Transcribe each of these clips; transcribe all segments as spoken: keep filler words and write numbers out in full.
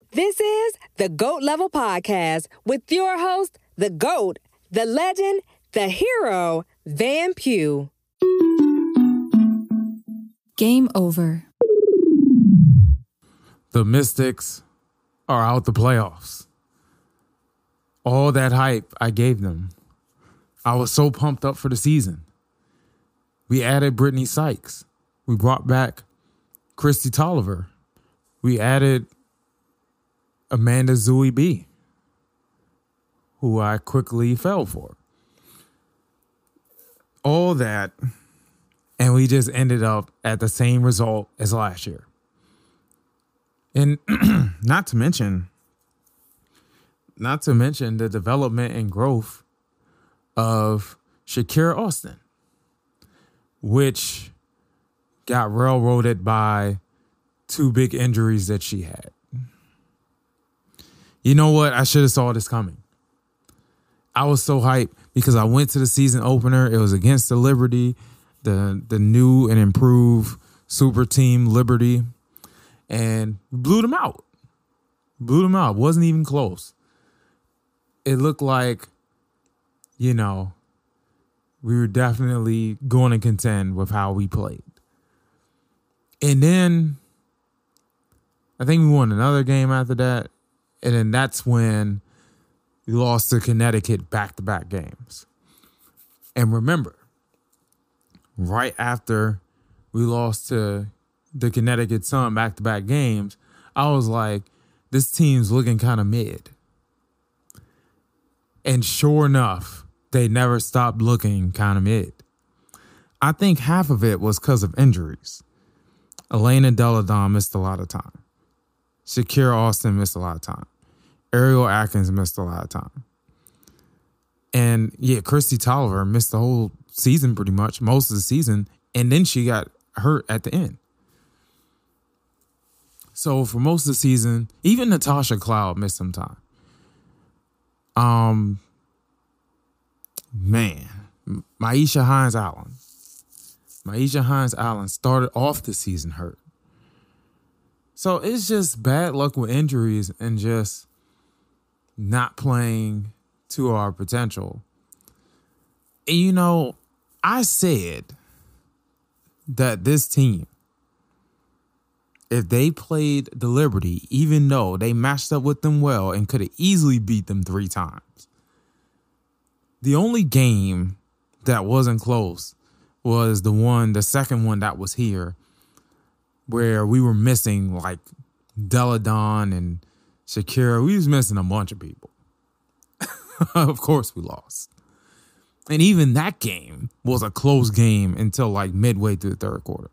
This is the GOAT Level Podcast with your host, the GOAT, the legend, the hero, Van Pugh. Game over. The Mystics are out the playoffs. All that hype I gave them. I was so pumped up for the season. We added Brittany Sykes. We brought back Kristi Toliver. We added Amanda Zooey B, who I quickly fell for. All that, and we just ended up at the same result as last year. And not to mention, not to mention the development and growth of Shakira Austin, which got railroaded by two big injuries that she had. You know what? I should have saw this coming. I was so hyped because I went to the season opener. It was against the Liberty, the, the new and improved super team Liberty, and blew them out. Blew them out. Wasn't even close. It looked like, you know, we were definitely going to contend with how we played. And then I think we won another game after that. And then that's when we lost to Connecticut back-to-back games. And remember, right after we lost to the Connecticut Sun back-to-back games, I was like, this team's looking kind of mid. And sure enough, they never stopped looking kind of mid. I think half of it was because of injuries. Elena Delle Donne missed a lot of time. Shakira Austin missed a lot of time. Ariel Atkins missed a lot of time. And yeah, Kristi Toliver missed the whole season pretty much, most of the season, and then she got hurt at the end. So for most of the season, even Natasha Cloud missed some time. Um, man, Myisha Hines-Allen. Myisha Hines-Allen started off the season hurt. So it's just bad luck with injuries and just not playing to our potential. And you know, I said that this team, if they played the Liberty, even though they matched up with them well and could have easily beat them three times, the only game that wasn't close was the one, the second one that was here, where we were missing like Delle Donne and Shakira. We was missing a bunch of people. Of course we lost. And even that game was a close game until like midway through the third quarter.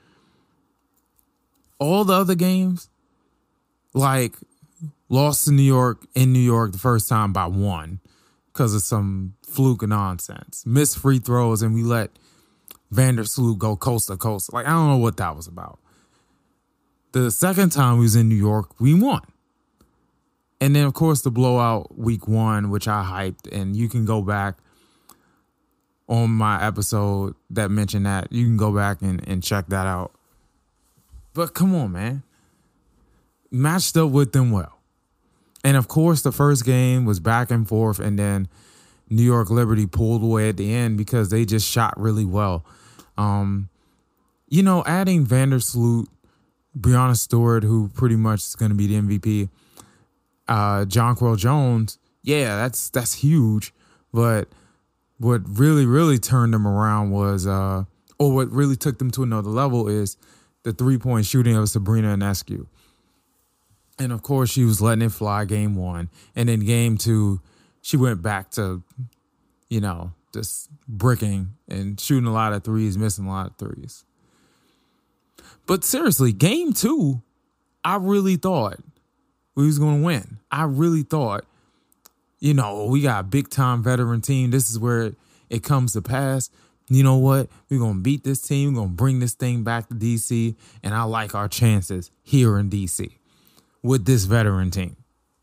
All the other games, like lost to New York in New York the first time by one because of some fluke nonsense. Missed free throws and we let Vandersloot go coast to coast. Like, I don't know what that was about. The second time we was in New York, we won. And then, of course, the blowout week one, which I hyped, and you can go back on my episode that mentioned that. You can go back and, and check that out. But come on, man. Matched up with them well. And, of course, the first game was back and forth, and then New York Liberty pulled away at the end because they just shot really well. Um, you know, adding Vandersloot, Breanna Stewart, who pretty much is going to be the M V P, uh, Jonquel Jones, yeah, that's that's huge. But what really, really turned them around was, uh, or what really took them to another level is the three-point shooting of Sabrina Ionescu. And, of course, she was letting it fly game one. And then game two, she went back to, you know, just bricking and shooting a lot of threes, missing a lot of threes. But seriously, game two, I really thought we was going to win. I really thought, you know, we got a big-time veteran team. This is where it, it comes to pass. You know what? We're going to beat this team. We're going to bring this thing back to D C, and I like our chances here in D C with this veteran team.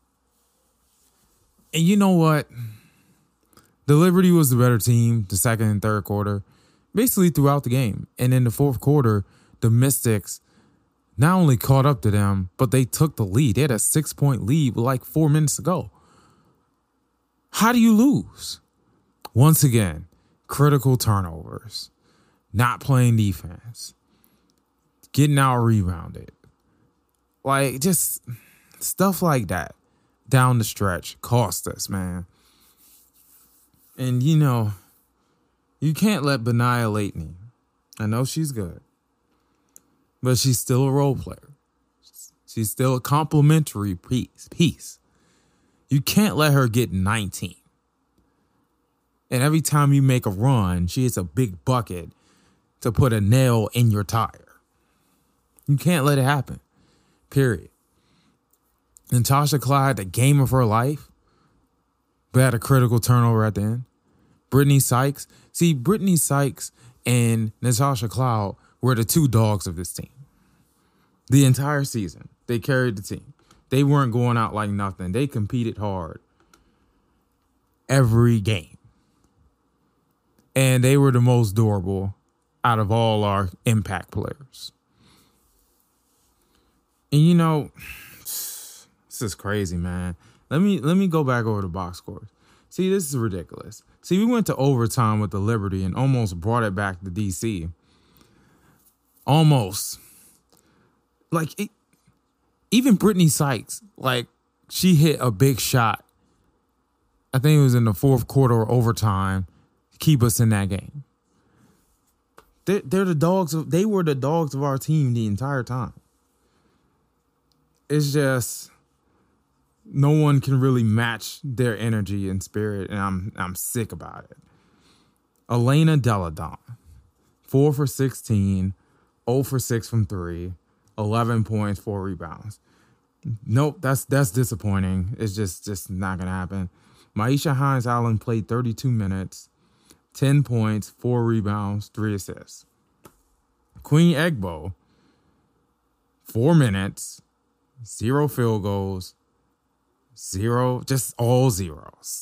And you know what? The Liberty was the better team the second and third quarter, basically throughout the game. And in the fourth quarter, the Mystics not only caught up to them, but they took the lead. They had a six-point lead with like four minutes to go. How do you lose? Once again, critical turnovers, not playing defense, getting out-rebounded. Like, just stuff like that down the stretch cost us, man. And, you know, you can't let Benaya Latney, I know she's good, but she's still a role player. She's still a complimentary piece. piece. You can't let her get nineteen. And every time you make a run, she hits a big bucket to put a nail in your tire. You can't let it happen. Period. Natasha Clyde, the game of her life, but had a critical turnover at the end. Brittany Sykes. See, Brittany Sykes and Natasha Clyde were the two dogs of this team. The entire season, they carried the team. They weren't going out like nothing. They competed hard every game. And they were the most durable out of all our impact players. And, you know, this is crazy, man. Let me let me go back over the box scores. See, this is ridiculous. See, we went to overtime with the Liberty and almost brought it back to D C. Almost. Like, it, even Brittany Sykes, like, she hit a big shot. I think it was in the fourth quarter or overtime to keep us in that game. They're, they're the dogs of, they were the dogs of our team the entire time. It's just, no one can really match their energy and spirit, and I'm I'm sick about it. Elena Delle Donne, four for sixteen, zero for six from three, eleven points, four rebounds. Nope, that's that's disappointing. It's just, just not going to happen. Maisha Hines-Allen played thirty-two minutes, ten points, four rebounds, three assists. Queen Egbo, four minutes, zero field goals, zero, just all zeros.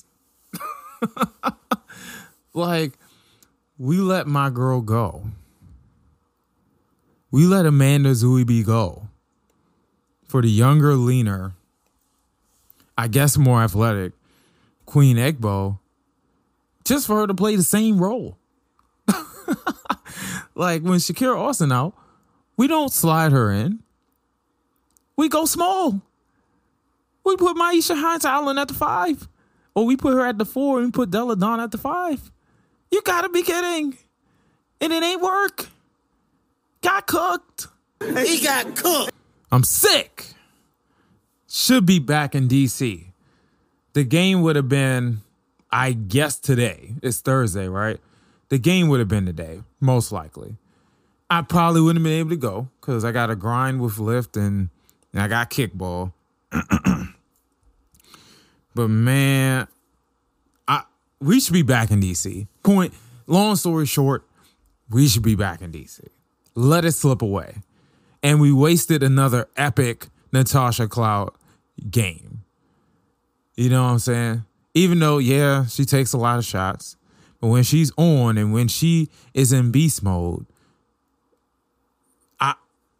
Like, we let my girl go. We let Amanda Zuibe go for the younger, leaner, I guess more athletic, Queen Egbo, just for her to play the same role. Like, when Shakira Austin out, we don't slide her in. We go small. We put Maisha Hines-Allen at the five. Or we put her at the four and we put Delle Donne at the five. You gotta be kidding. And it ain't work. Got cooked. He got cooked. I'm sick. Should be back in D C. The game would have been, I guess today. It's Thursday, right? The game would have been today, most likely. I probably wouldn't have been able to go because I got to grind with lift and, and I got kickball. But man, I we should be back in D C. Point, long story short, we should be back in D C. Let it slip away. And we wasted another epic Natasha Cloud game. You know what I'm saying? Even though, yeah, she takes a lot of shots. But when she's on and when she is in beast mode, I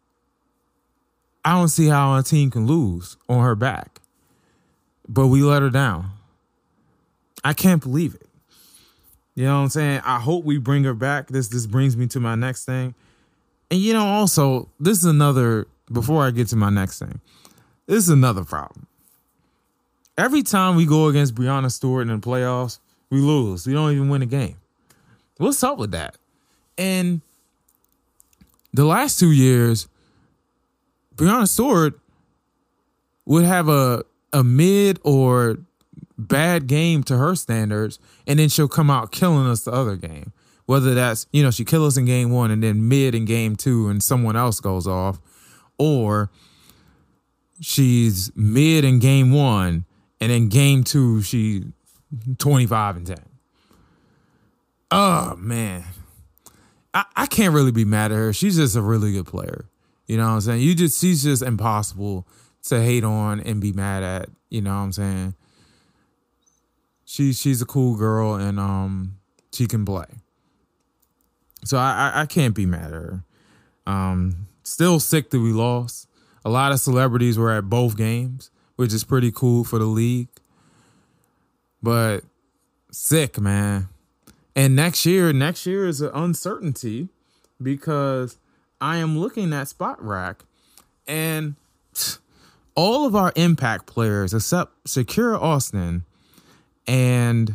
I don't see how our team can lose on her back. But we let her down. I can't believe it. You know what I'm saying? I hope we bring her back. This this brings me to my next thing. And, you know, also, this is another, before I get to my next thing, this is another problem. Every time we go against Breanna Stewart in the playoffs, we lose. We don't even win a game. What's up with that? And the last two years, Breanna Stewart would have a, a mid or bad game to her standards, and then she'll come out killing us the other game. Whether that's, you know, she kills us in game one and then mid in game two and someone else goes off, or she's mid in game one and in game two she twenty-five and ten. Oh, man. I, I can't really be mad at her. She's just a really good player. You know what I'm saying? You just she's just impossible to hate on and be mad at. You know what I'm saying? She she's a cool girl and um she can play. So I, I I can't be mad at her. Um Still sick that we lost. A lot of celebrities were at both games, which is pretty cool for the league. But sick, man. And next year, next year is an uncertainty because I am looking at Spot Rack and all of our impact players except Shakira Austin and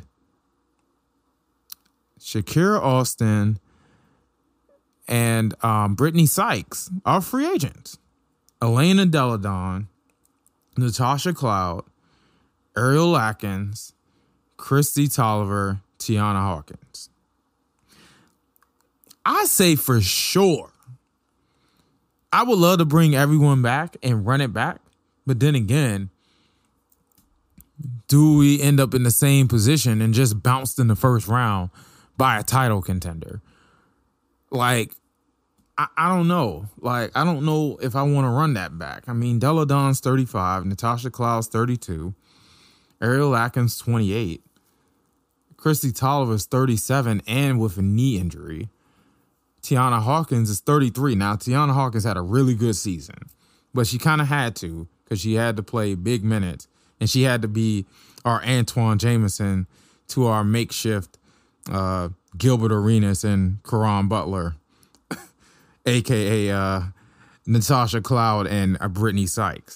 Shakira Austin and um, Brittany Sykes are free agents. Elena Delle Donne, Natasha Cloud, Ariel Atkins, Christy Tolliver, Tiana Hawkins. I say for sure, I would love to bring everyone back and run it back. But then again, do we end up in the same position and just bounced in the first round by a title contender? Like, I, I don't know. Like, I don't know if I want to run that back. I mean, Delle Donne's thirty-five, Natasha Cloud's thirty-two, Ariel Atkins twenty-eight, Christy Tolliver's thirty-seven and with a knee injury. Tiana Hawkins is thirty-three. Now, Tiana Hawkins had a really good season, but she kind of had to because she had to play big minutes, and she had to be our Antoine Jameson to our makeshift uh, Gilbert Arenas and Caron Butler, a k a. Uh, Natasha Cloud and uh, Brittany Sykes.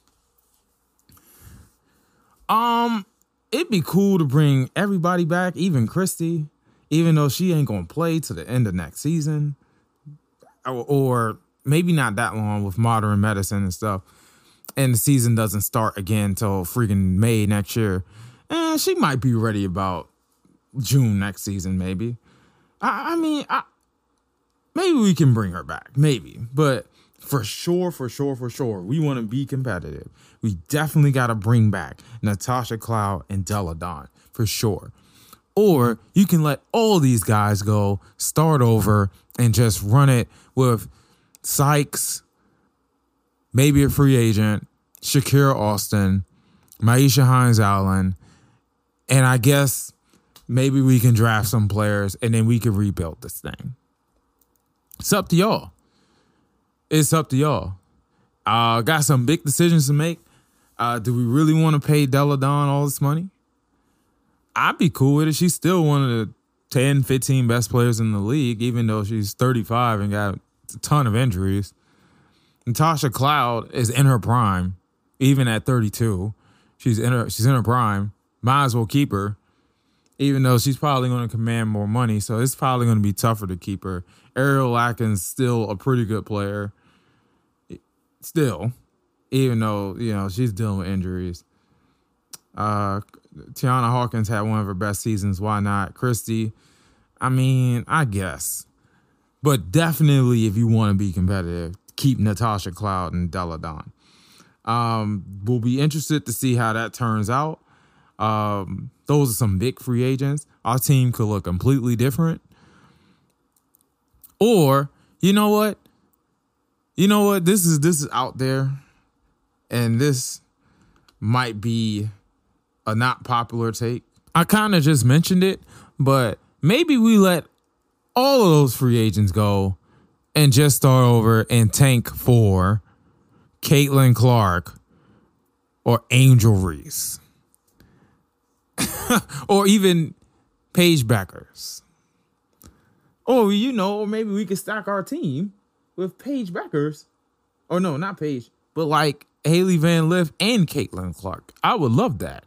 Um, it'd be cool to bring everybody back, even Christy, even though she ain't going to play to the end of next season. Or, or maybe not that long with modern medicine and stuff. And the season doesn't start again until freaking May next year. And she might be ready about June next season, maybe. I, I mean, I, maybe we can bring her back. Maybe. But for sure, for sure, for sure, we want to be competitive. We definitely got to bring back Natasha Cloud and Delle Donne. For sure. Or you can let all these guys go, start over, and just run it with Sykes, maybe a free agent, Shakira Austin, Maisha Hines-Allen, and I guess maybe we can draft some players and then we can rebuild this thing. It's up to y'all. It's up to y'all. Uh, got some big decisions to make. Uh, do we really want to pay Delle Donne all this money? I'd be cool with it. She's still one of the ten, fifteen best players in the league, even though she's thirty-five and got a ton of injuries. Natasha Cloud is in her prime, even at thirty-two. She's in her she's in her prime. Might as well keep her, even though she's probably going to command more money. So it's probably going to be tougher to keep her. Ariel Atkins still a pretty good player. Still, even though, you know, she's dealing with injuries. Uh, Tiana Hawkins had one of her best seasons. Why not? Christy, I mean, I guess. But definitely, if you want to be competitive, keep Natasha Cloud and Delle Donne. Um, we'll be interested to see how that turns out. Um, those are some big free agents. Our team could look completely different. Or, you know what? You know what? This is this is out there. And this might be a not popular take. I kind of just mentioned it, but maybe we let all of those free agents go and just start over and tank for Caitlin Clark or Angel Reese. Or even Paige Beckers. Or, you know, or maybe we could stack our team with Paige Beckers. Or no, not Paige, but like Haley Van Lith and Caitlin Clark. I would love that.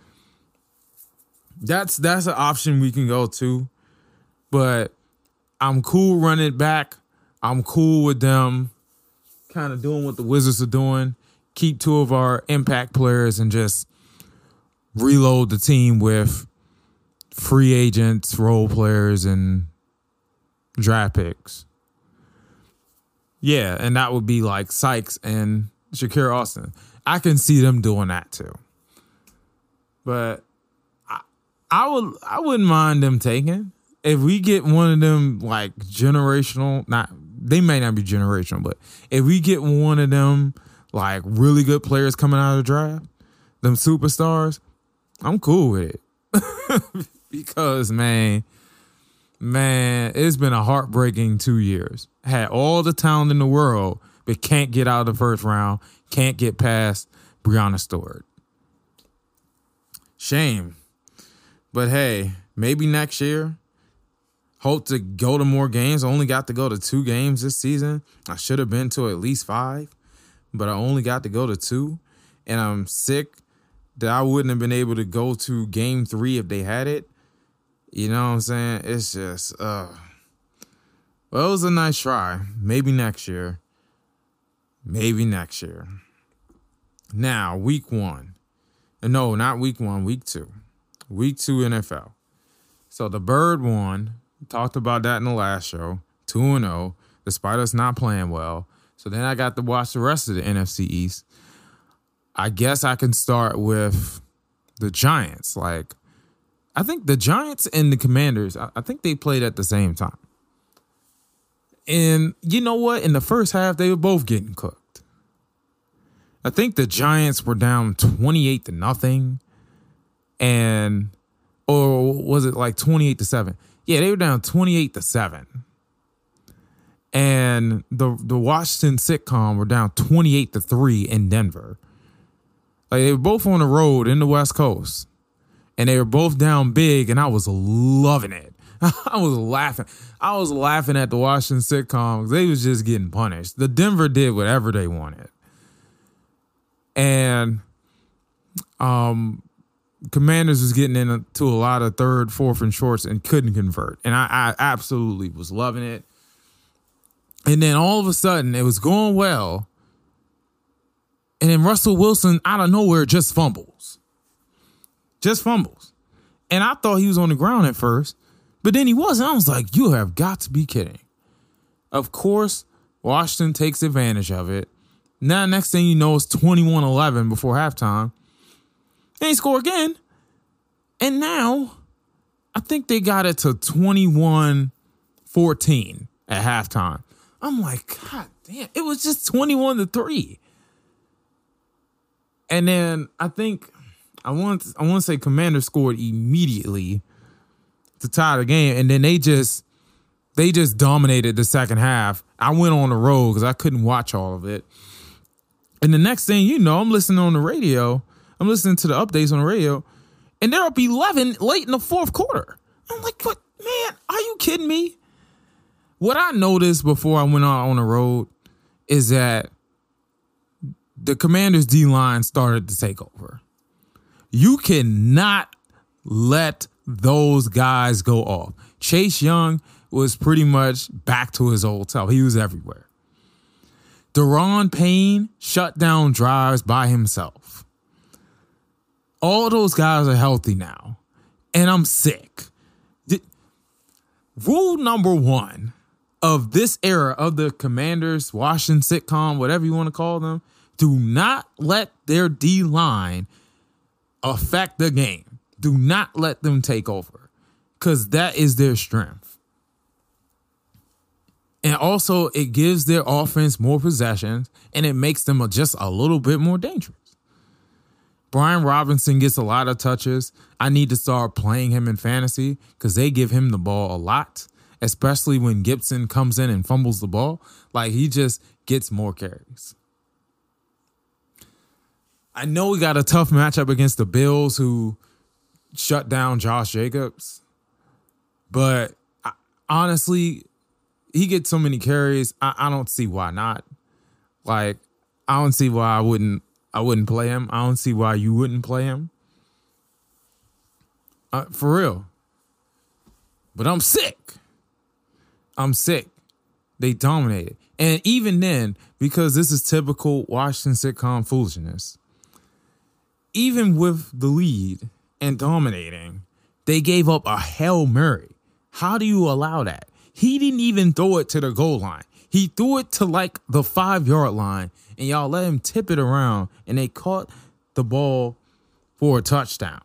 That's that's an option we can go to. But I'm cool running it back. I'm cool with them kind of doing what the Wizards are doing. Keep two of our impact players and just reload the team with free agents, role players, and draft picks. Yeah, and that would be like Sykes and Shakira Austin. I can see them doing that too. But I, I would I wouldn't mind them taking. If we get one of them like generational, not they may not be generational, but if we get one of them like really good players coming out of the draft, them superstars, I'm cool with it. Because, man, Man, it's been a heartbreaking two years. Had all the talent in the world, but can't get out of the first round, can't get past Breanna Stewart. Shame. But hey, maybe next year. Hope to go to more games. I only got to go to two games this season. I should have been to at least five, but I only got to go to two. And I'm sick that I wouldn't have been able to go to game three if they had it. You know what I'm saying? It's just, uh, well, it was a nice try. Maybe next year. Maybe next year. Now, week one. No, not week one, week two. Week two N F L. So the Bird won. Talked about that in the last show. two and oh, despite us not playing well. So then I got to watch the rest of the N F C East. I guess I can start with the Giants. Like, I think the Giants and the Commanders, I think they played at the same time. And you know what? In the first half, they were both getting cooked. I think the Giants were down twenty-eight to nothing. And, or was it like twenty-eight to seven? Yeah, they were down twenty-eight to seven. And the the Washington Sitcom were down twenty-eight to three in Denver. Like, they were both on the road in the West Coast. And they were both down big, and I was loving it. I was laughing. I was laughing at the Washington Sitcom. They was just getting punished. The Denver did whatever they wanted. And um, Commanders was getting into a lot of third, fourth, and shorts and couldn't convert. And I, I absolutely was loving it. And then all of a sudden, it was going well. And then Russell Wilson, out of nowhere, just fumbles. Just fumbles. And I thought he was on the ground at first. But then he wasn't. I was like, you have got to be kidding. Of course, Washington takes advantage of it. Now, next thing you know, it's twenty-one eleven before halftime. And he score again. And now, I think they got it to twenty-one fourteen at halftime. I'm like, God damn, it was just twenty-one to three. And then I think I want I want to say Commanders scored immediately to tie the game, and then they just they just dominated the second half. I went on the road because I couldn't watch all of it. And the next thing you know, I'm listening on the radio. I'm listening to the updates on the radio, and they're up eleven late in the fourth quarter. I'm like, what, man? Are you kidding me? What I noticed before I went out on the road is that the Commanders' D-line started to take over. You cannot let those guys go off. Chase Young was pretty much back to his old self. He was everywhere. Daron Payne shut down drives by himself. All those guys are healthy now, and I'm sick. The, rule number one of this era of the Commanders, Washington Sitcom, whatever you want to call them, do not let their D-line affect the game. Do not let them take over, because that is their strength. And also, it gives their offense more possessions, and it makes them just a little bit more dangerous. Brian Robinson gets a lot of touches. I need to start playing him in fantasy because they give him the ball a lot, especially when Gibson comes in and fumbles the ball. Like, he just gets more carries. I know we got a tough matchup against the Bills, who shut down Josh Jacobs. But I, honestly, he gets so many carries. I, I don't see why not. Like, I don't see why I wouldn't I wouldn't play him. I don't see why you wouldn't play him. Uh, for real. But I'm sick. I'm sick. They dominated. And even then, because this is typical Washington Sitcom foolishness, even with the lead and dominating, they gave up a Hail Mary. How do you allow that? He didn't even throw it to the goal line. He threw it to like the five-yard line, and y'all let him tip it around, and they caught the ball for a touchdown.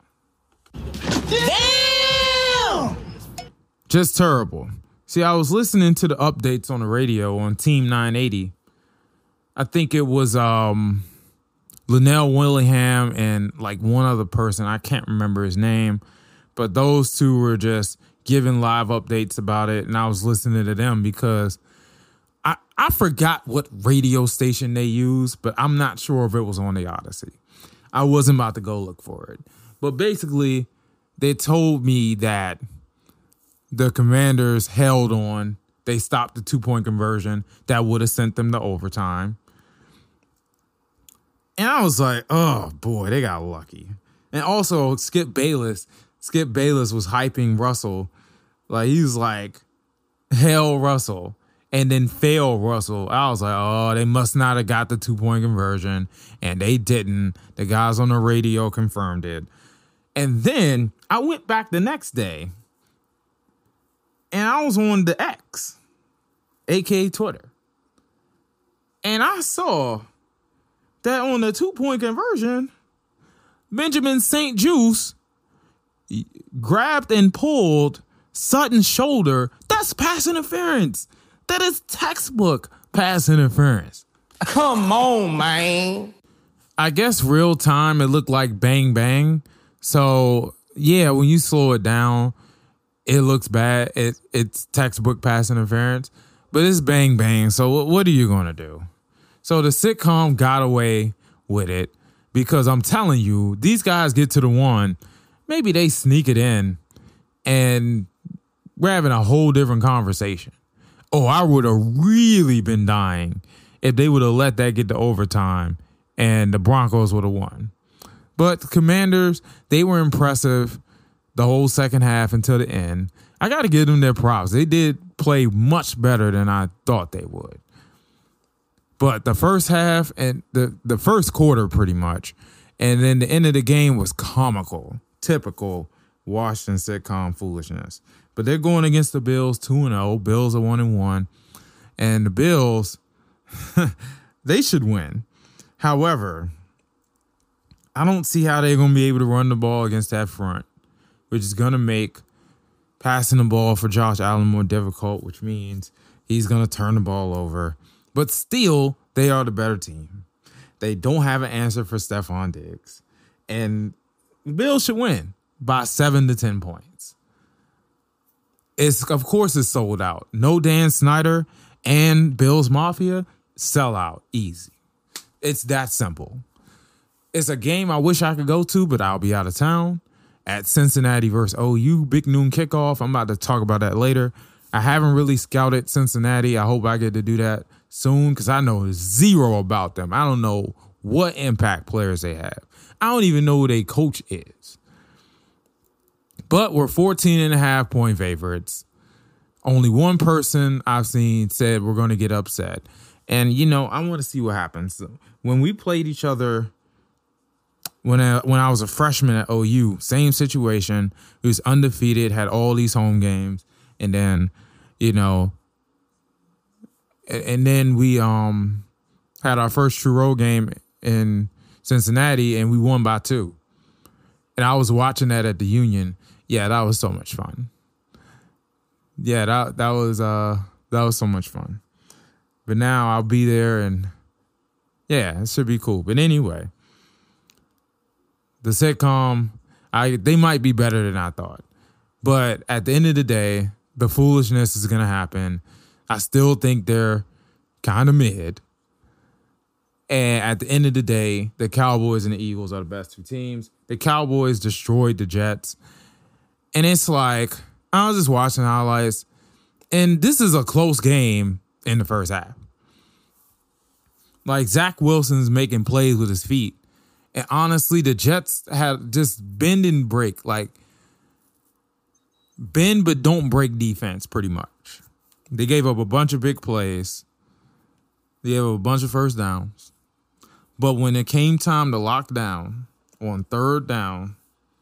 Damn! Just terrible. See, I was listening to the updates on the radio on Team nine eighty. I think it was um, Linnell Willingham and like one other person. I can't remember his name, but those two were just giving live updates about it, and I was listening to them because I, I forgot what radio station they used, but I'm not sure if it was on the Odyssey. I wasn't about to go look for it. But basically, they told me that the Commanders held on. They stopped the two-point conversion that would have sent them to overtime. And I was like, oh, boy, they got lucky. And also, Skip Bayless, Skip Bayless was hyping Russell. Like, he was like, hail Russell. And then fail Russell. I was like, oh, they must not have got the two-point conversion. And they didn't. The guys on the radio confirmed it. And then I went back the next day. And I was on the X, a k a. Twitter. And I saw that on the two-point conversion, Benjamin Saint-Juste grabbed and pulled Sutton's shoulder. That's pass interference. That is textbook pass interference. Come on, man. I guess real time, it looked like bang, bang. So, yeah, when you slow it down, it looks bad. It, it's textbook pass interference. But it's bang, bang. So what are you going to do? So the sitcom got away with it because I'm telling you, these guys get to the one, maybe they sneak it in, and we're having a whole different conversation. Oh, I would have really been dying if they would have let that get to overtime and the Broncos would have won. But the Commanders, they were impressive the whole second half until the end. I got to give them their props. They did play much better than I thought they would. But the first half and the, the first quarter pretty much, and then the end of the game was comical, typical Washington sitcom foolishness. But they're going against the Bills two and oh. Bills are one and one. And the Bills, they should win. However, I don't see how they're going to be able to run the ball against that front, which is going to make passing the ball for Josh Allen more difficult, which means he's going to turn the ball over. But still, they are the better team. They don't have an answer for Stephon Diggs. And the Bills should win by seven to ten points. It's, of course, it's sold out. No Dan Snyder and Bills Mafia, sell out easy. It's that simple. It's a game I wish I could go to, but I'll be out of town at Cincinnati versus O U. Big noon kickoff. I'm about to talk about that later. I haven't really scouted Cincinnati. I hope I get to do that soon because I know zero about them. I don't know what impact players they have. I don't even know who their coach is. But we're fourteen and a half point favorites. Only one person I've seen said we're going to get upset. And, you know, I want to see what happens. When we played each other, when I, when I was a freshman at O U, same situation. He was undefeated, had all these home games. And then, you know, and then we um had our first true road game in Cincinnati, and we won by two. And I was watching that at the Union. Yeah, that was so much fun. Yeah, that that was uh that was so much fun. But now I'll be there, and yeah, it should be cool. But anyway, the sitcom, I they might be better than I thought. But at the end of the day, the foolishness is gonna happen. I still think they're kind of mid. And at the end of the day, the Cowboys and the Eagles are the best two teams. The Cowboys destroyed the Jets. And it's like, I was just watching highlights, and this is a close game in the first half. Like, Zach Wilson's making plays with his feet. And honestly, the Jets had just bend and break. Like, bend but don't break defense, pretty much. They gave up a bunch of big plays. They gave up a bunch of first downs. But when it came time to lock down on third down,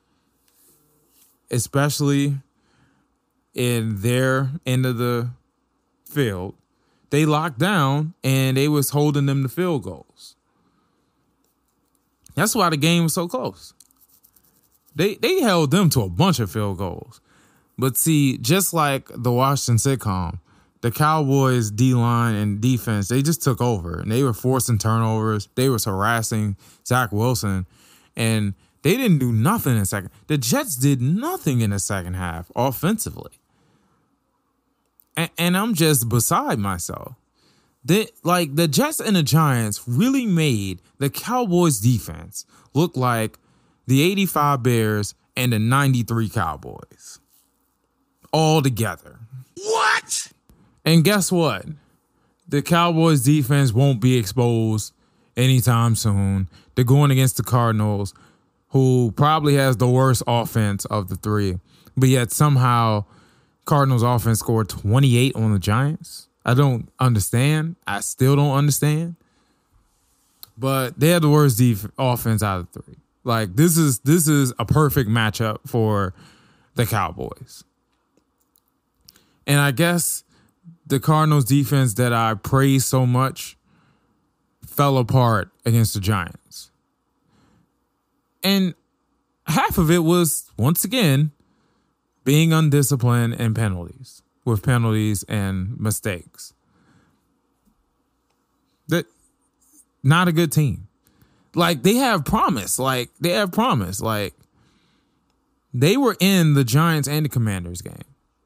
especially in their end of the field, they locked down and they was holding them to field goals. That's why the game was so close. They they held them to a bunch of field goals. But see, just like the Washington sitcom, the Cowboys D-line and defense, they just took over. And they were forcing turnovers. They was harassing Zach Wilson. And They didn't do nothing in the second. The Jets did nothing in the second half offensively. And, and I'm just beside myself. They, like, the Jets and the Giants really made the Cowboys defense look like the eighty-five Bears and the ninety-three Cowboys all together. What? And guess what? The Cowboys defense won't be exposed anytime soon. They're going against the Cardinals, who probably has the worst offense of the three. But yet somehow Cardinals offense scored twenty-eight on the Giants. I don't understand. I still don't understand. But they have the worst def- offense out of the three. Like, this is this is a perfect matchup for the Cowboys. And I guess the Cardinals defense that I praise so much fell apart against the Giants. And half of it was, once again, being undisciplined and penalties, with penalties and mistakes. That not a good team. Like, they have promise. Like, they have promise. Like, they were in the Giants and the Commanders game.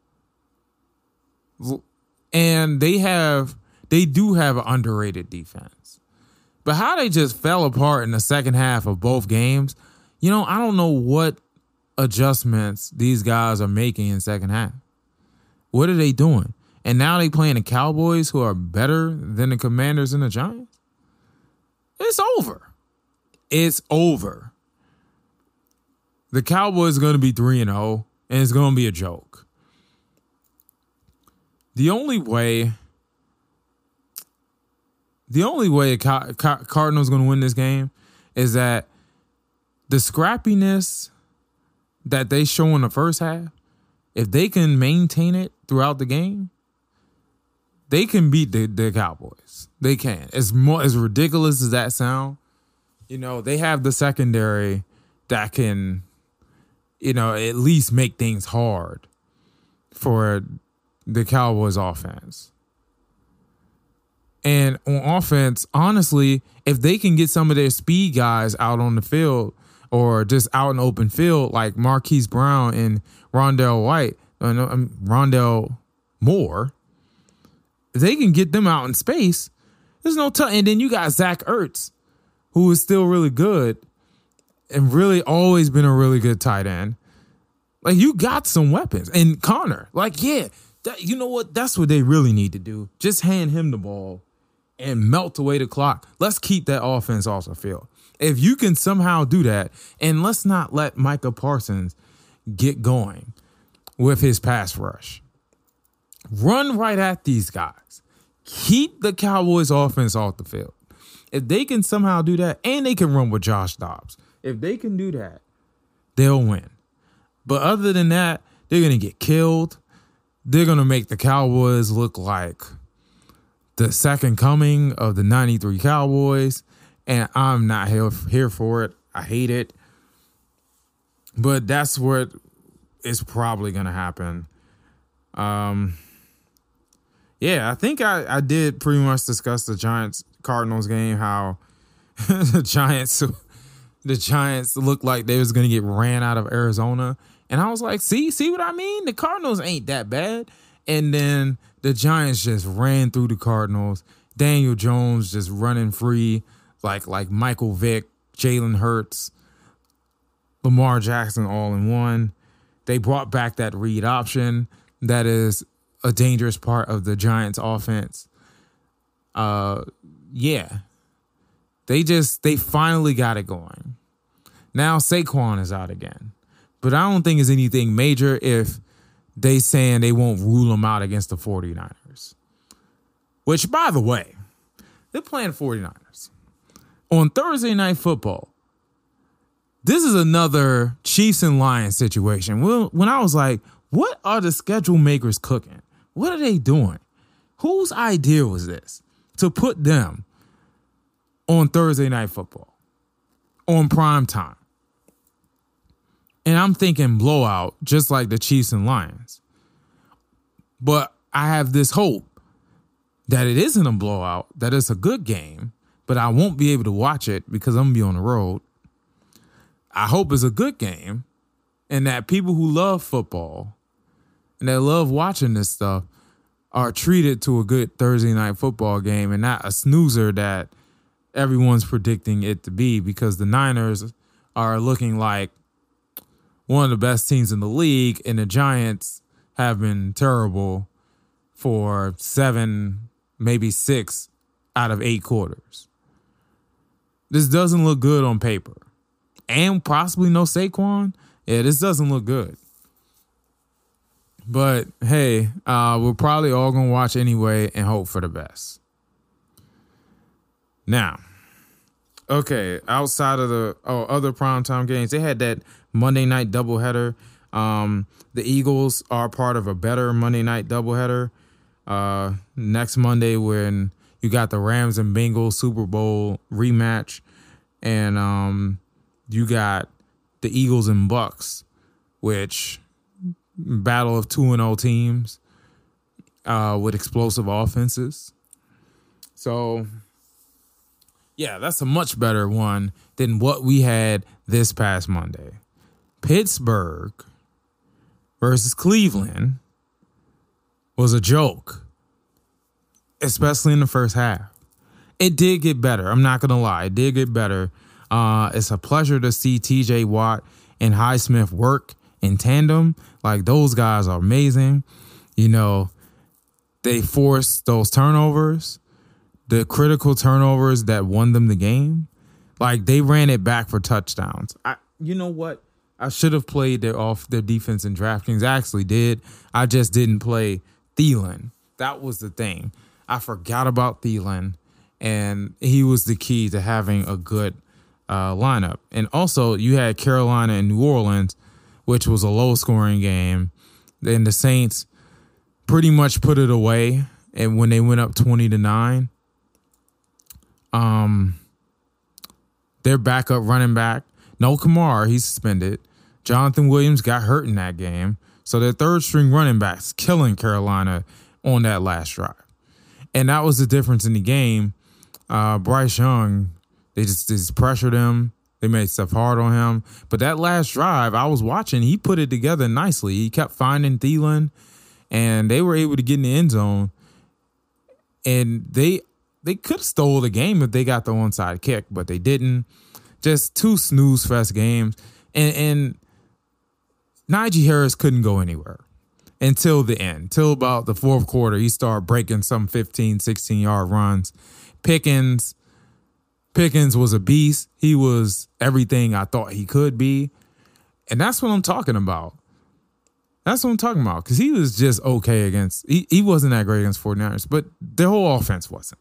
And they have, they do have an underrated defense. But how they just fell apart in the second half of both games, you know, I don't know what adjustments these guys are making in the second half. What are they doing? And now they playing the Cowboys, who are better than the Commanders and the Giants. It's over. It's over. The Cowboys are going to be three and oh, and it's going to be a joke. The only way, the only way the Cardinals are going to win this game is that the scrappiness that they show in the first half, if they can maintain it throughout the game, they can beat the, the Cowboys. They can. As more as ridiculous as that sound, you know, they have the secondary that can, you know, at least make things hard for the Cowboys offense. And on offense, honestly, if they can get some of their speed guys out on the field or just out in the open field, like Marquise Brown and Rondell White, uh, no, um, Rondell Moore, if they can get them out in space, there's no time. And then you got Zach Ertz, who is still really good and really always been a really good tight end. Like, you got some weapons. And Connor, like, yeah, that, you know what? That's what they really need to do. Just hand him the ball and melt away the clock. Let's keep that offense off the field. If you can somehow do that, and let's not let Micah Parsons get going with his pass rush. Run right at these guys. Keep the Cowboys offense off the field. If they can somehow do that, and they can run with Josh Dobbs, if they can do that, they'll win. But other than that, they're going to get killed. They're going to make the Cowboys look like the second coming of the ninety-three Cowboys, and I'm not here, here for it. I hate it. But that's what is probably going to happen. Um, yeah, I think I, I did pretty much discuss the Giants-Cardinals game, how the Giants the Giants looked like they was going to get ran out of Arizona. And I was like, see, see what I mean? The Cardinals ain't that bad. And then the Giants just ran through the Cardinals. Daniel Jones just running free like like Michael Vick, Jalen Hurts, Lamar Jackson all in one. They brought back that read option. That is a dangerous part of the Giants offense. Uh, yeah. They just, they finally got it going. Now Saquon is out again. But I don't think it's anything major if they saying they won't rule them out against the 49ers. Which, by the way, they're playing 49ers. On Thursday Night Football, this is another Chiefs and Lions situation. Well, when I was like, what are the schedule makers cooking? What are they doing? Whose idea was this to put them on Thursday Night Football on prime time? And I'm thinking blowout, just like the Chiefs and Lions. But I have this hope that it isn't a blowout, that it's a good game, but I won't be able to watch it because I'm going to be on the road. I hope it's a good game and that people who love football and that love watching this stuff are treated to a good Thursday night football game and not a snoozer that everyone's predicting it to be, because the Niners are looking like one of the best teams in the league and the Giants have been terrible for seven, maybe six out of eight quarters. This doesn't look good on paper. And possibly no Saquon. Yeah, this doesn't look good. But, hey, uh, we're probably all going to watch anyway and hope for the best. Now, okay, outside of the oh, other primetime games, they had that Monday night doubleheader. Um, the Eagles are part of a better Monday night doubleheader uh, next Monday when you got the Rams and Bengals Super Bowl rematch. And um, you got the Eagles and Bucks, which battle of two and oh teams uh, with explosive offenses. So, yeah, that's a much better one than what we had this past Monday. Pittsburgh versus Cleveland was a joke, especially in the first half. It did get better. I'm not going to lie. It did get better. Uh, it's a pleasure to see T J Watt and Highsmith work in tandem. Like, those guys are amazing. You know, they forced those turnovers, the critical turnovers that won them the game. Like, they ran it back for touchdowns. I, you know what? I should have played their off their defense in DraftKings. I actually did. I just didn't play Thielen. That was the thing. I forgot about Thielen, and he was the key to having a good uh, lineup. And also, you had Carolina and New Orleans, which was a low-scoring game. And the Saints pretty much put it away. And when they went up twenty to nine, um, their backup running back, no Kamara, he's suspended. Jonathan Williams got hurt in that game. So their third-string running back's killing Carolina on that last drive. And that was the difference in the game. Uh, Bryce Young, they just, just pressured him. They made stuff hard on him. But that last drive, I was watching, he put it together nicely. He kept finding Thielen, and they were able to get in the end zone. And they they could have stole the game if they got the onside kick, but they didn't. Just two snooze-fest games. And, and Najee Harris couldn't go anywhere until the end. Until about the fourth quarter, he started breaking some fifteen, sixteen-yard runs. Pickens... Pickens was a beast. He was everything I thought he could be. And that's what I'm talking about. That's what I'm talking about. Because he was just okay against, he, he wasn't that great against 49ers, but their whole offense wasn't.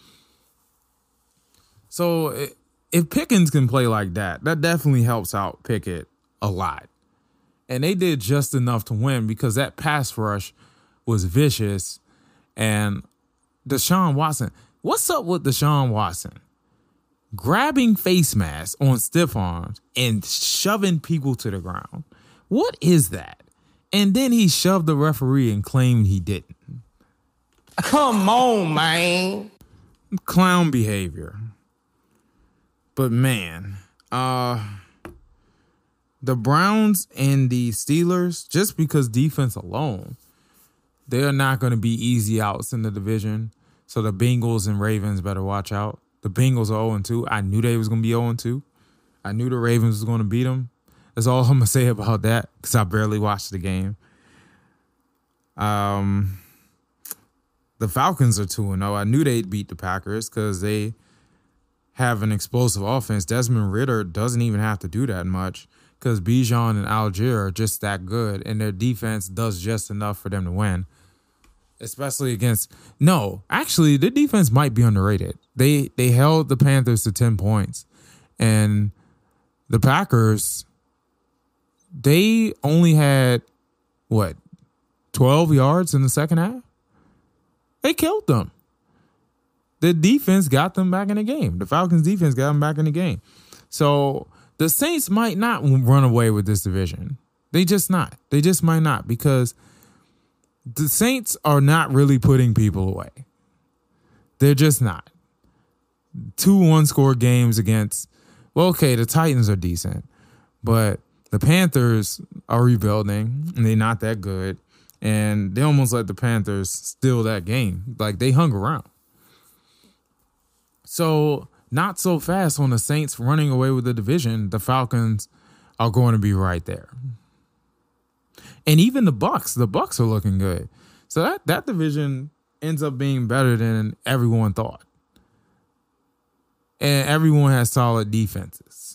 So if Pickens can play like that, that definitely helps out Pickett a lot. And they did just enough to win because that pass rush was vicious. And Deshaun Watson, what's up with Deshaun Watson? Grabbing face masks on stiff arms and shoving people to the ground. What is that? And then he shoved the referee and claimed he didn't. Come on, man. Clown behavior. But man, uh, the Browns and the Steelers, just because defense alone, they're not going to be easy outs in the division. So the Bengals and Ravens better watch out. The Bengals are oh and two. I knew they was going to be oh and two. I knew the Ravens was going to beat them. That's all I'm going to say about that because I barely watched the game. Um, the Falcons are two and oh. I knew they'd beat the Packers because they have an explosive offense. Desmond Ridder doesn't even have to do that much because Bijan and Algier are just that good, and their defense does just enough for them to win. Especially against, no, actually, their defense might be underrated. They they held the Panthers to ten points. And the Packers, they only had, what, twelve yards in the second half? They killed them. The defense got them back in the game. The Falcons' defense got them back in the game. So the Saints might not run away with this division. They just not. They just might not because the Saints are not really putting people away. They're just not. Two one-score games against, well, okay, the Titans are decent. But the Panthers are rebuilding, and they're not that good. And they almost let the Panthers steal that game. Like, they hung around. So, not so fast on the Saints running away with the division. The Falcons are going to be right there. And even the Bucks, the Bucks are looking good. So that, that division ends up being better than everyone thought. And everyone has solid defenses.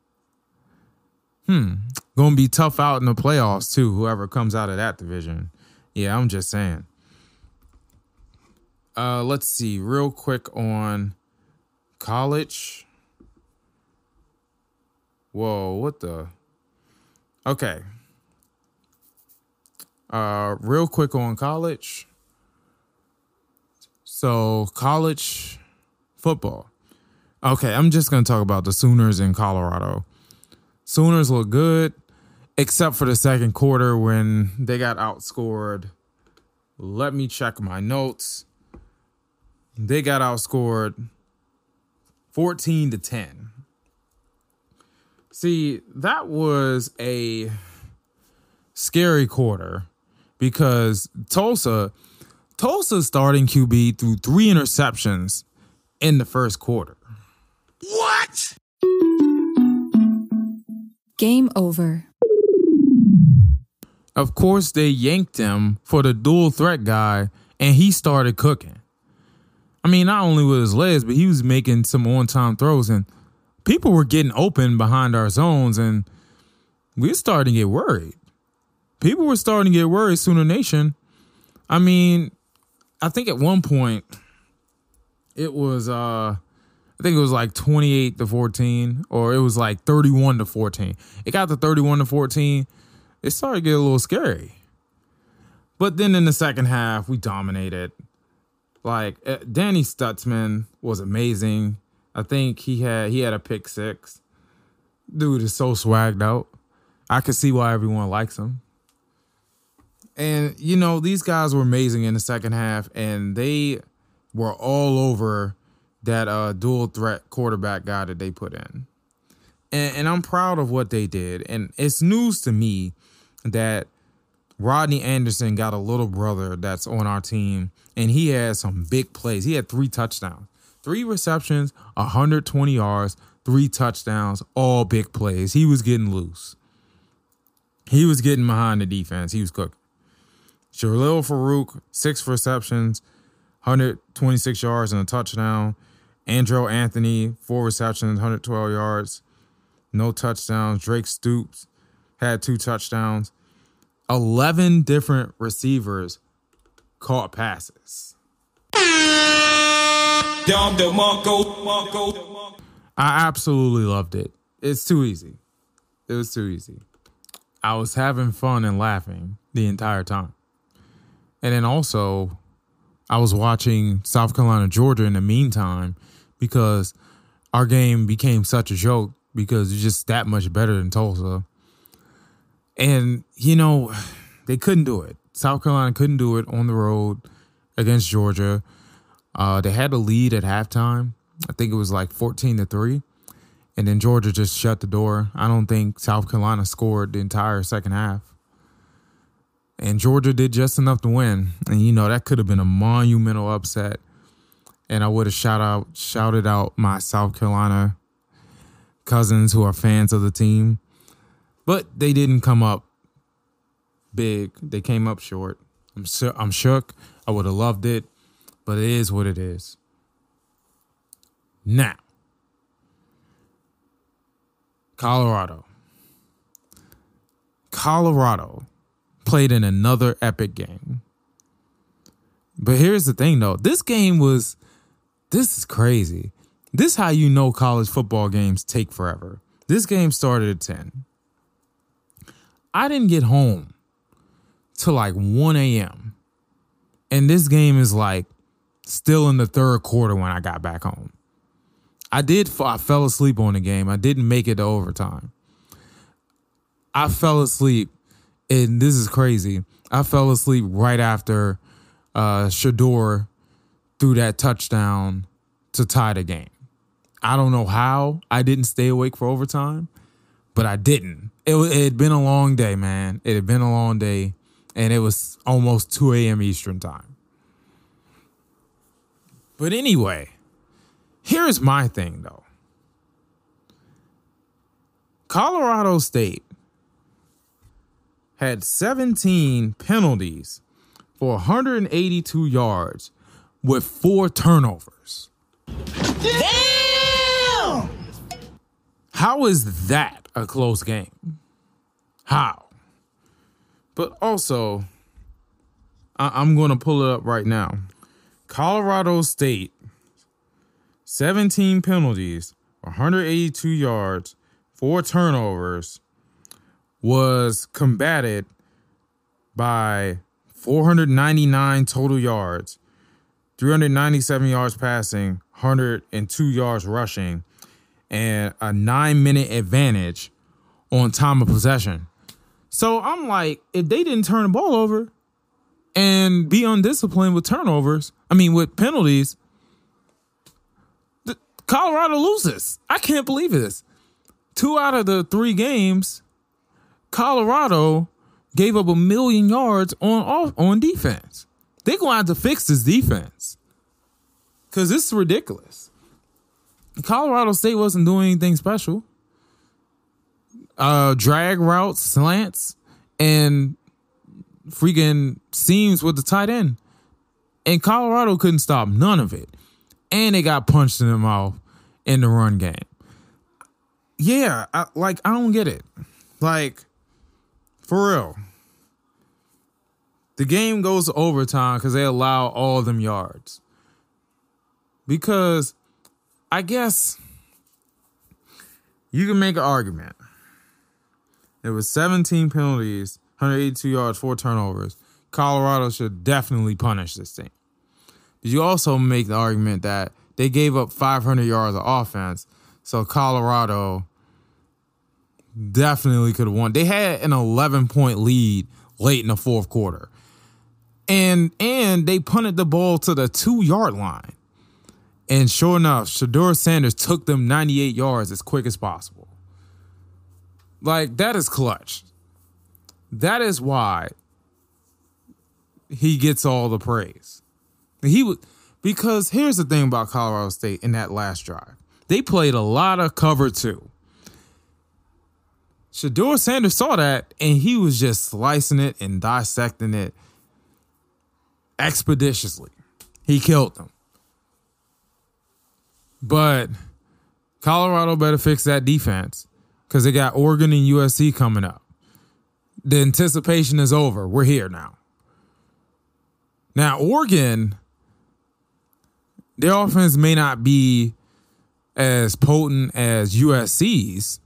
Hmm. Going to be tough out in the playoffs, too, whoever comes out of that division. Yeah, I'm just saying. Uh, let's see, real quick on college. Whoa, what the? Okay. Uh, real quick on college. So, college football. Okay, I'm just going to talk about the Sooners in Colorado. Sooners look good, except for the second quarter when they got outscored. Let me check my notes. They got outscored fourteen to ten. See, that was a scary quarter because Tulsa, Tulsa's starting Q B threw three interceptions in the first quarter. What? Game over. Of course, they yanked him for the dual threat guy, and he started cooking. I mean, not only with his legs, but he was making some on-time throws, and people were getting open behind our zones, and we were starting to get worried. People were starting to get worried, Sooner Nation. I mean, I think at one point, it was, uh, I think it was like twenty-eight to fourteen, or it was like thirty-one to fourteen. It got to thirty-one to fourteen. It started to get a little scary. But then in the second half, we dominated. Like, uh, Danny Stutzman was amazing. I think he had he had a pick six. Dude is so swagged out. I could see why everyone likes him. And, you know, these guys were amazing in the second half, and they were all over that uh, dual threat quarterback guy that they put in. And, and I'm proud of what they did. And it's news to me that Rodney Anderson got a little brother that's on our team, and he had some big plays. He had three touchdowns, three receptions, one hundred twenty yards, three touchdowns, all big plays. He was getting loose. He was getting behind the defense. He was cooking. Jalil Farouk, six receptions, one hundred twenty-six yards and a touchdown. Andrew Anthony, four receptions, one hundred twelve yards, no touchdowns. Drake Stoops had two touchdowns. eleven different receivers caught passes. I absolutely loved it. It's too easy. It was too easy. I was having fun and laughing the entire time. And then also, I was watching South Carolina, Georgia in the meantime because our game became such a joke because it's just that much better than Tulsa. And, you know, they couldn't do it. South Carolina couldn't do it on the road against Georgia. Uh, they had a lead at halftime. I think it was like fourteen to three. And then Georgia just shut the door. I don't think South Carolina scored the entire second half. And Georgia did just enough to win. And, you know, that could have been a monumental upset. And I would have shout out, shouted out my South Carolina cousins who are fans of the team. But they didn't come up big. They came up short. I'm, su- I'm shook. I would have loved it. But it is what it is. Now, Colorado. Colorado played in another epic game. But here's the thing, though. This game was, this is crazy. This is how you know college football games take forever. This game started at ten. I didn't get home till like one a.m. And this game is like still in the third quarter when I got back home. I did, I fell asleep on the game. I didn't make it to overtime. I fell asleep, and this is crazy. I fell asleep right after uh, Shador threw that touchdown to tie the game. I don't know how I didn't stay awake for overtime, but I didn't. It, it had been a long day, man. It had been a long day, and it was almost two a.m. Eastern time. But anyway, here's my thing, though. Colorado State had seventeen penalties for one hundred eighty-two yards with four turnovers. Damn! How is that a close game? How? But also, I- I'm going to pull it up right now. Colorado State, seventeen penalties, one hundred eighty-two yards, four turnovers, was combated by four hundred ninety-nine total yards, three hundred ninety-seven yards passing, one hundred two yards rushing, and a nine-minute advantage on time of possession. So I'm like, if they didn't turn the ball over and be undisciplined with turnovers, I mean, with penalties, the, Colorado loses. I can't believe this. Two out of the three games, Colorado gave up a million yards on on defense. They're going to have to fix this defense because this is ridiculous. Colorado State wasn't doing anything special. Uh, drag routes, slants, and freaking seams with the tight end. And Colorado couldn't stop none of it. And they got punched in the mouth in the run game. Yeah, I, like, I don't get it. Like, for real. The game goes to overtime because they allow all them yards. Because I guess you can make an argument. There was seventeen penalties, one hundred eighty-two yards, four turnovers. Colorado should definitely punish this team. But you also make the argument that they gave up five hundred yards of offense, so Colorado definitely could have won. They had an eleven-point lead late in the fourth quarter. And and they punted the ball to the two-yard line. And sure enough, Shedeur Sanders took them ninety-eight yards as quick as possible. Like, that is clutch. That is why he gets all the praise. He would, because here's the thing about Colorado State in that last drive. They played a lot of cover two. Shedeur Sanders saw that, and he was just slicing it and dissecting it expeditiously. He killed them. But Colorado better fix that defense because they got Oregon and U S C coming up. The anticipation is over. We're here now. Now, Oregon, their offense may not be as potent as U S C's,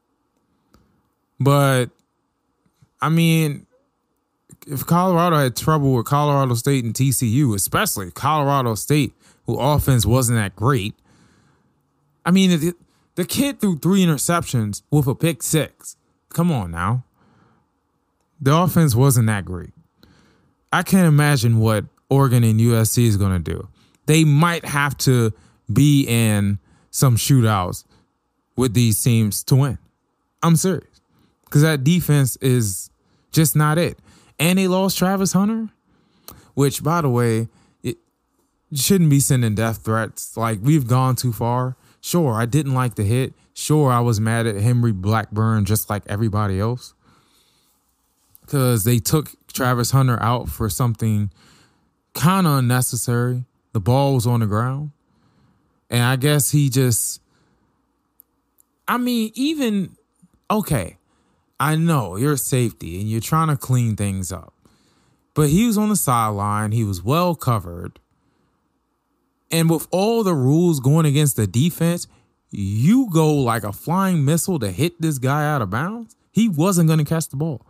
but, I mean, if Colorado had trouble with Colorado State and T C U, especially Colorado State, who offense wasn't that great, I mean, it, the kid threw three interceptions with a pick six. Come on now. The offense wasn't that great. I can't imagine what Oregon and U S C is going to do. They might have to be in some shootouts with these teams to win. I'm serious. Because that defense is just not it. And they lost Travis Hunter, which, by the way, it shouldn't be sending death threats. Like, we've gone too far. Sure, I didn't like the hit. Sure, I was mad at Henry Blackburn just like everybody else. Because they took Travis Hunter out for something kind of unnecessary. The ball was on the ground. And I guess he just... I mean, even... Okay, I know you're a safety and you're trying to clean things up. But he was on the sideline. He was well covered. And with all the rules going against the defense, you go like a flying missile to hit this guy out of bounds. He wasn't going to catch the ball.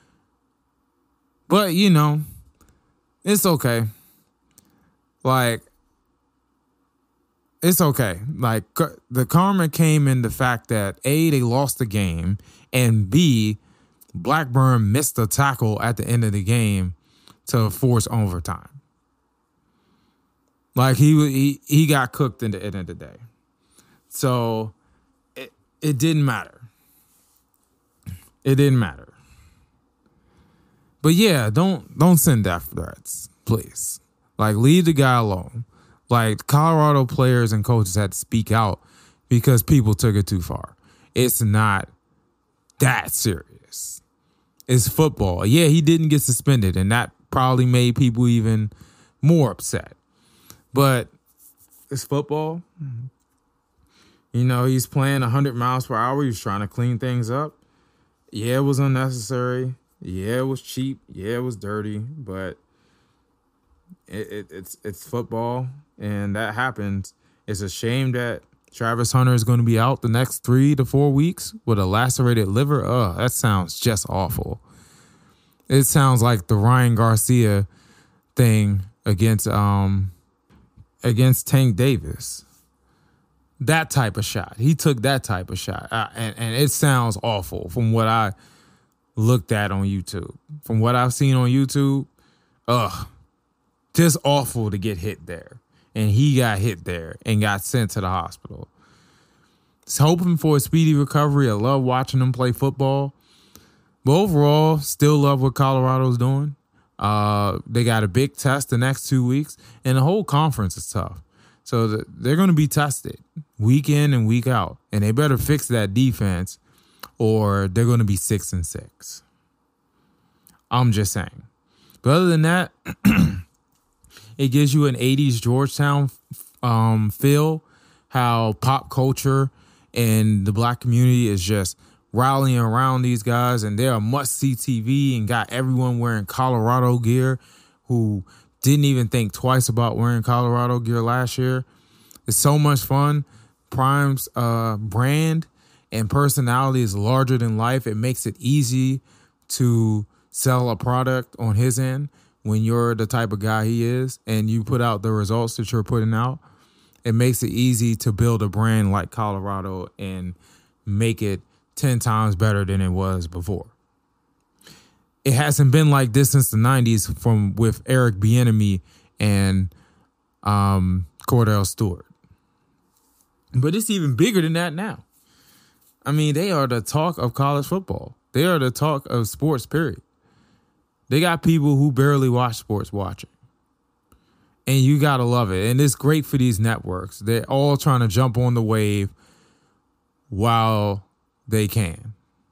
But, you know, it's okay. Like, it's okay. Like, the karma came in the fact that, A, they lost the game, and B, Blackburn missed a tackle at the end of the game to force overtime. Like, he he he got cooked in the end of the day. So, it, it didn't matter. It didn't matter. But yeah, don't don't send death threats, please. Like, leave the guy alone. Like, Colorado players and coaches had to speak out because people took it too far. It's not that serious. It's football. Yeah, he didn't get suspended, and that probably made people even more upset. But it's football. You know, he's playing one hundred miles per hour. He's trying to clean things up. Yeah, it was unnecessary. Yeah, it was cheap. Yeah, it was dirty. But it, it, it's it's football, and that happens. It's a shame that Travis Hunter is going to be out the next three to four weeks with a lacerated liver. Ugh, that sounds just awful. It sounds like the Ryan Garcia thing against um against Tank Davis. That type of shot. He took that type of shot. Uh, and, and it sounds awful from what I looked at on YouTube. From what I've seen on YouTube, ugh, just awful to get hit there. And he got hit there and got sent to the hospital. Just hoping for a speedy recovery. I love watching him play football. But overall, still love what Colorado's doing. Uh, they got a big test the next two weeks, and the whole conference is tough. So the, they're going to be tested week in and week out, and they better fix that defense, or they're going to be six and six. I'm just saying. But other than that, it gives you an eighties Georgetown um, feel, how pop culture and the black community is just rallying around these guys, and they're a must-see T V and got everyone wearing Colorado gear who didn't even think twice about wearing Colorado gear last year. It's so much fun. Prime's uh, brand and personality is larger than life. It makes it easy to sell a product on his end when you're the type of guy he is and you put out the results that you're putting out. It makes it easy to build a brand like Colorado and make it ten times better than it was before. It hasn't been like this since the nineties from with Eric Bieniemy and um, Cordell Stewart. But it's even bigger than that now. I mean, they are the talk of college football. They are the talk of sports, period. They got people who barely watch sports watching. And you got to love it. And it's great for these networks. They're all trying to jump on the wave while they can.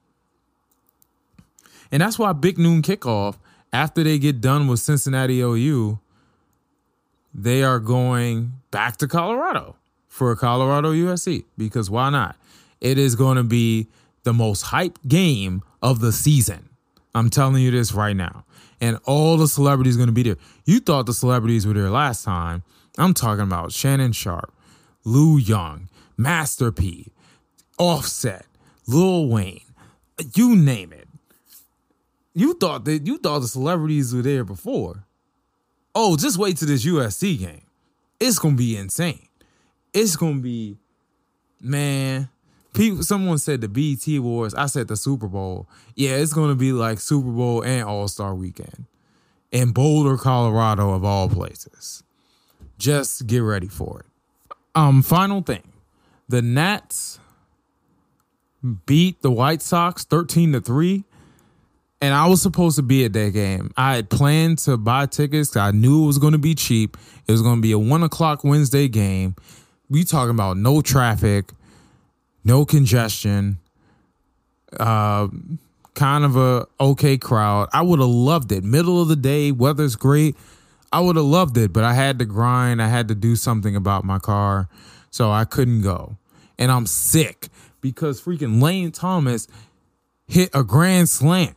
And that's why Big Noon Kickoff, after they get done with Cincinnati O U, they are going back to Colorado for Colorado U S C. Because why not? It is going to be the most hyped game of the season. I'm telling you this right now. And all the celebrities are going to be there. You thought the celebrities were there last time. I'm talking about Shannon Sharp, Lou Young, Master P, Offset, Lil Wayne, you name it. You thought that you thought the celebrities were there before. Oh, just wait till this U S C game. It's gonna be insane. It's gonna be, man. People, someone said the B E T Awards. I said the Super Bowl. Yeah, it's gonna be like Super Bowl and All-Star Weekend in Boulder, Colorado, of all places. Just get ready for it. Um, final thing, the Nats beat the White Sox thirteen to three. And I was supposed to be at that game. I had planned to buy tickets. I knew it was going to be cheap. It was going to be a one o'clock Wednesday game. We talking about no traffic, no congestion, uh, kind of a okay crowd. I would have loved it. Middle of the day, weather's great. I would have loved it, but I had to grind. I had to do something about my car, so I couldn't go. And I'm sick because freaking Lane Thomas hit a grand slam.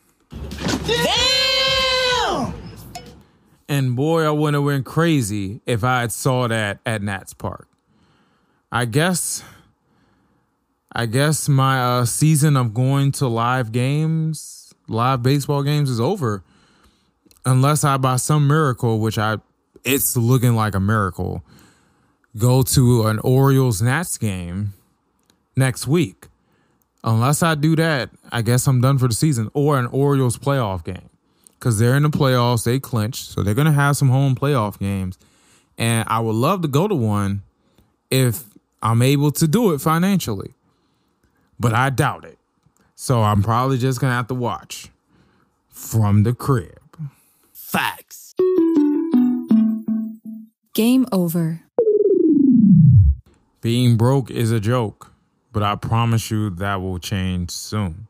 Damn! And boy, I would have went crazy if I had saw that at Nats Park. I guess, I guess my uh, season of going to live games, live baseball games is over. Unless I, by some miracle, which I, it's looking like a miracle, go to an Orioles-Nats game next week. Unless I do that, I guess I'm done for the season. Or an Orioles playoff game. Because they're in the playoffs. They clinched. So they're going to have some home playoff games. And I would love to go to one if I'm able to do it financially. But I doubt it. So I'm probably just going to have to watch from the crib. Facts. Game over. Being broke is a joke, but I promise you that will change soon.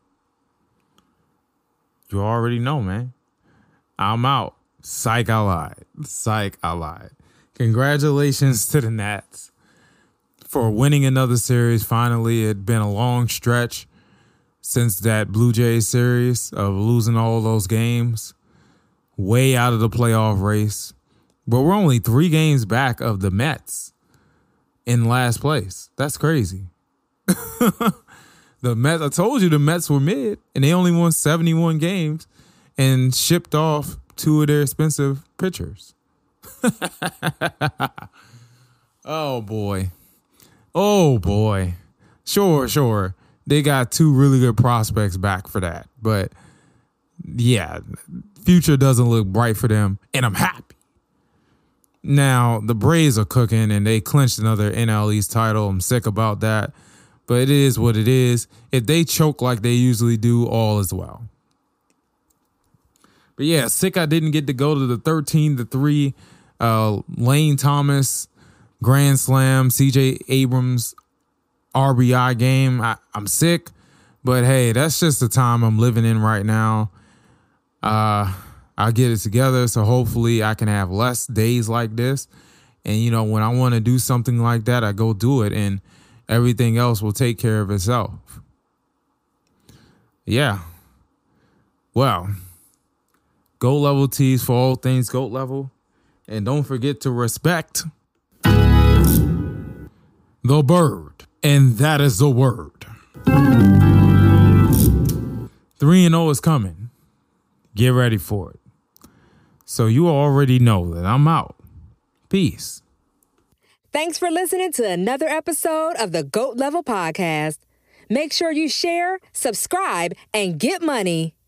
You already know, man. I'm out. Psych, I lied. Psych, I lied. Congratulations to the Nats for winning another series. Finally, it'd been a long stretch since that Blue Jays series of losing all those games. Way out of the playoff race. But we're only three games back of the Mets in last place. That's crazy. The Mets, I told you the Mets were mid, and they only won seventy-one games and shipped off two of their expensive pitchers. Oh, boy. Oh, boy. Sure, sure. They got two really good prospects back for that. But, yeah, future doesn't look bright for them, and I'm happy. Now, the Braves are cooking, and they clinched another N L East title. I'm sick about that. But it is what it is. If they choke like they usually do, all is well. But yeah, sick I didn't get to go to the thirteen to three uh, Lane Thomas Grand Slam, C J Abrams R B I game. I, I'm sick, but hey, that's just the time I'm living in right now. Uh, I'll get it together, so hopefully I can have less days like this. And, you know, when I want to do something like that, I go do it, and everything else will take care of itself. Yeah. Well, GOAT level tees for all things GOAT level. And don't forget to respect the bird. And that is the word. three and oh is coming. Get ready for it. So you already know that I'm out. Peace. Thanks for listening to another episode of the GOAT Level Podcast. Make sure you share, subscribe, and get money.